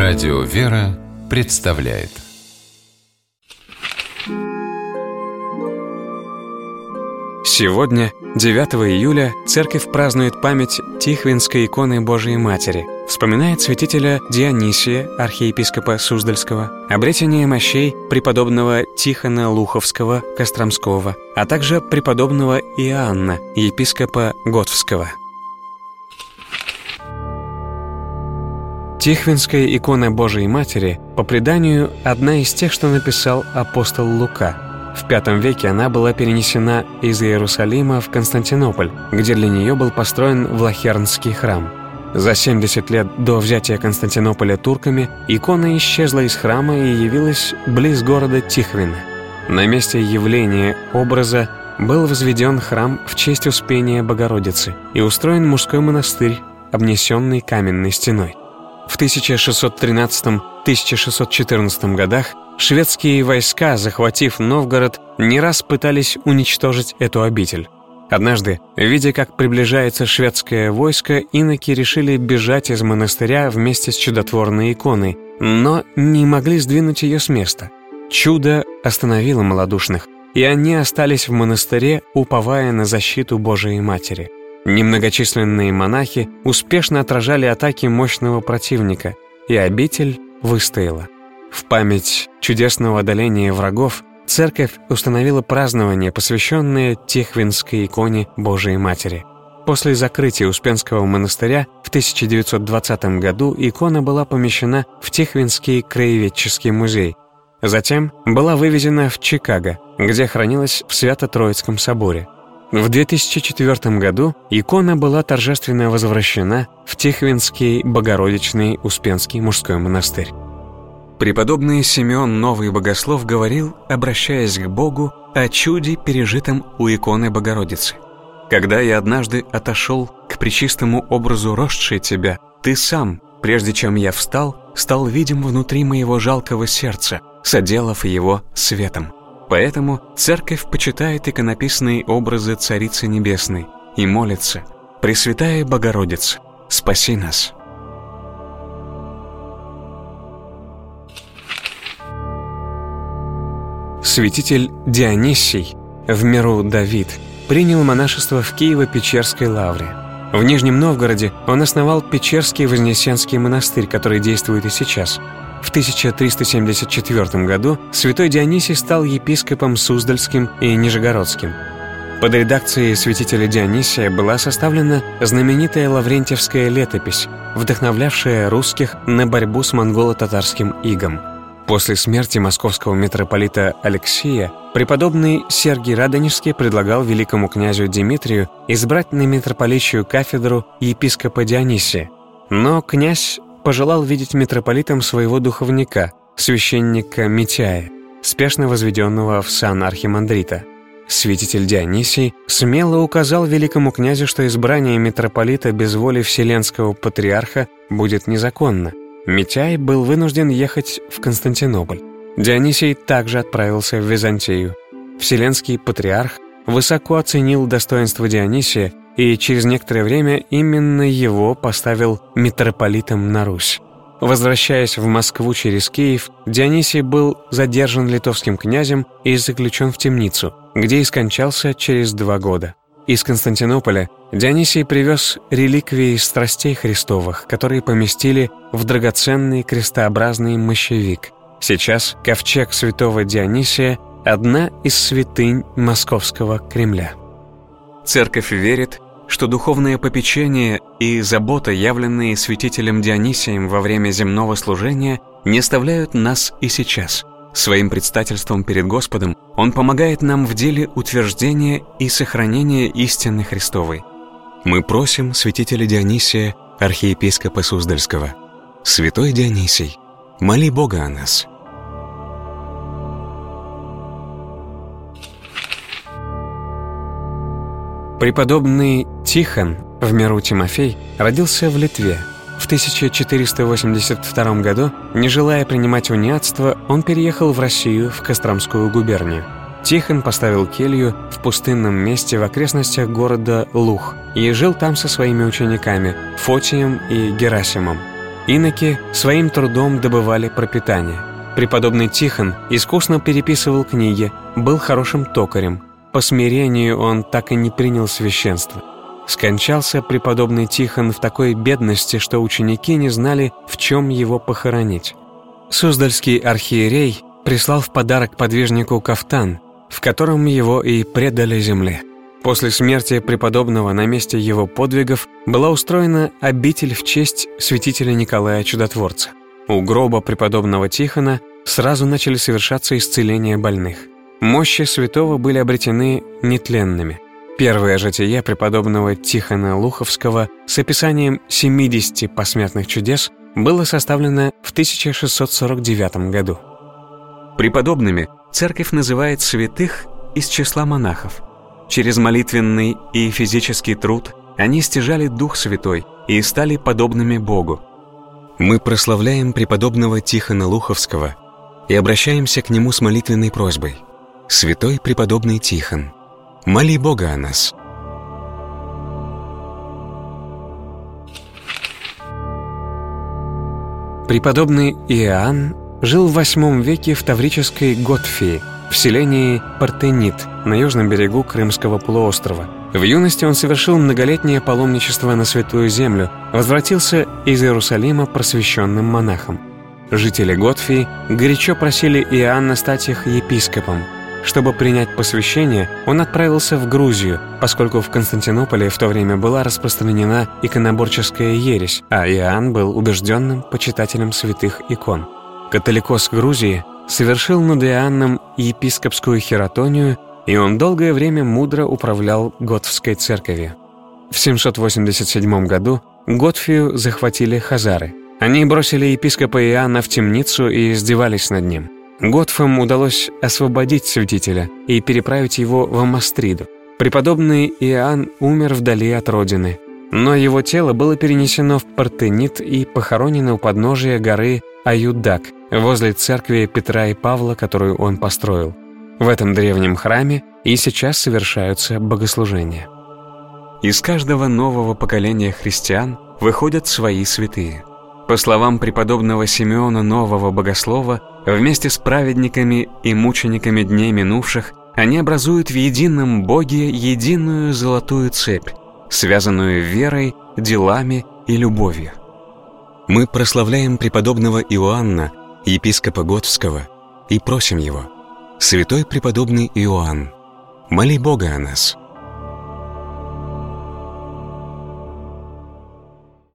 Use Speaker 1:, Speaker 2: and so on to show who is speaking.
Speaker 1: Радио «Вера» представляет.
Speaker 2: Сегодня, 9 июля, Церковь празднует память Тихвинской иконы Божией Матери, вспоминает святителя Дионисия, архиепископа Суздальского, обретение мощей преподобного Тихона Луховского, Костромского, а также преподобного Иоанна, епископа Готвского. Тихвинская икона Божией Матери, по преданию, одна из тех, что написал апостол Лука. В V веке она была перенесена из Иерусалима в Константинополь, где для нее был построен Влахернский храм. За 70 лет до взятия Константинополя турками икона исчезла из храма и явилась близ города Тихвина. На месте явления образа был возведен храм в честь Успения Богородицы и устроен мужской монастырь, обнесенный каменной стеной. В 1613-1614 годах шведские войска, захватив Новгород, не раз пытались уничтожить эту обитель. Однажды, видя, как приближается шведское войско, иноки решили бежать из монастыря вместе с чудотворной иконой, но не могли сдвинуть ее с места. Чудо остановило малодушных, и они остались в монастыре, уповая на защиту Божией Матери. Немногочисленные монахи успешно отражали атаки мощного противника, и обитель выстояла. В память чудесного одоления врагов Церковь установила празднование, посвященное Тихвинской иконе Божией Матери. После закрытия Успенского монастыря в 1920 году икона была помещена в Тихвинский краеведческий музей. Затем была вывезена в Чикаго, где хранилась в Свято-Троицком соборе. В 2004 году икона была торжественно возвращена в Тихвинский Богородичный Успенский мужской монастырь. Преподобный Симеон Новый Богослов говорил, обращаясь к Богу, о чуде, пережитом у иконы Богородицы. «Когда я однажды отошел к пречистому образу росшей тебя, ты сам, прежде чем я встал, стал видим внутри моего жалкого сердца, соделав его светом. Поэтому Церковь почитает иконописные образы Царицы Небесной и молится: Пресвятая Богородица, спаси нас». Святитель Дионисий, в миру Давид, принял монашество в Киево-Печерской лавре. В Нижнем Новгороде он основал Печерский Вознесенский монастырь, который действует и сейчас. В 1374 году святой Дионисий стал епископом Суздальским и Нижегородским. Под редакцией святителя Дионисия была составлена знаменитая Лаврентьевская летопись, вдохновлявшая русских на борьбу с монголо-татарским игом. После смерти московского митрополита Алексия преподобный Сергий Радонежский предлагал великому князю Дмитрию избрать на митрополичью кафедру епископа Дионисия. Но князь пожелал видеть митрополитом своего духовника, священника Митяя, спешно возведенного в сан архимандрита. Святитель Дионисий смело указал великому князю, что избрание митрополита без воли вселенского патриарха будет незаконно. Митяй был вынужден ехать в Константинополь. Дионисий также отправился в Византию. Вселенский патриарх высоко оценил достоинство Дионисия и через некоторое время именно его поставил митрополитом на Русь. Возвращаясь в Москву через Киев, Дионисий был задержан литовским князем и заключен в темницу, где и скончался через 2 года. Из Константинополя Дионисий привез реликвии страстей Христовых, которые поместили в драгоценный крестообразный мощевик. Сейчас ковчег святого Дионисия – одна из святынь Московского Кремля. Церковь верит, что духовное попечение и забота, явленные святителем Дионисием во время земного служения, не оставляют нас и сейчас. Своим предстательством перед Господом Он помогает нам в деле утверждения и сохранения истины Христовой. Мы просим святителя Дионисия, архиепископа Суздальского: «Святой Дионисий, моли Бога о нас». Преподобный Тихон, в миру Тимофей, родился в Литве. В 1482 году, не желая принимать униатство, он переехал в Россию, в Костромскую губернию. Тихон поставил келью в пустынном месте в окрестностях города Лух и жил там со своими учениками Фотием и Герасимом. Иноки своим трудом добывали пропитание. Преподобный Тихон искусно переписывал книги, был хорошим токарем. По смирению он так и не принял священство. Скончался преподобный Тихон в такой бедности, что ученики не знали, в чем его похоронить. Суздальский архиерей прислал в подарок подвижнику кафтан, в котором его и предали земле. После смерти преподобного на месте его подвигов была устроена обитель в честь святителя Николая Чудотворца. У гроба преподобного Тихона сразу начали совершаться исцеления больных. Мощи святого были обретены нетленными. Первое житие преподобного Тихона Луховского с описанием 70 посмертных чудес было составлено в 1649 году.
Speaker 3: Преподобными церковь называет святых из числа монахов. Через молитвенный и физический труд они стяжали Дух Святой и стали подобными Богу.
Speaker 4: Мы прославляем преподобного Тихона Луховского и обращаемся к нему с молитвенной просьбой. Святой преподобный Тихон, моли Бога о нас.
Speaker 2: Преподобный Иоанн жил в VIII веке в таврической Готфии, в селении Партенит на южном берегу Крымского полуострова. В юности он совершил многолетнее паломничество на Святую Землю, возвратился из Иерусалима просвещенным монахом. Жители Готфии горячо просили Иоанна стать их епископом. Чтобы принять посвящение, он отправился в Грузию, поскольку в Константинополе в то время была распространена иконоборческая ересь, а Иоанн был убежденным почитателем святых икон. Католикос Грузии совершил над Иоанном епископскую хератонию, и он долгое время мудро управлял Готфской церковью. В 787 году Готфию захватили хазары. Они бросили епископа Иоанна в темницу и издевались над ним. Готфам удалось освободить святителя и переправить его в Амастриду. Преподобный Иоанн умер вдали от родины, но его тело было перенесено в Партенит и похоронено у подножия горы Аюдак, возле церкви Петра и Павла, которую он построил. В этом древнем храме и сейчас совершаются богослужения.
Speaker 3: Из каждого нового поколения христиан выходят свои святые. По словам преподобного Симеона Нового Богослова, вместе с праведниками и мучениками дней минувших они образуют в едином Боге единую золотую цепь, связанную верой, делами и любовью.
Speaker 4: Мы прославляем преподобного Иоанна, епископа Готфского, и просим его: Святой преподобный Иоанн, моли Бога о нас.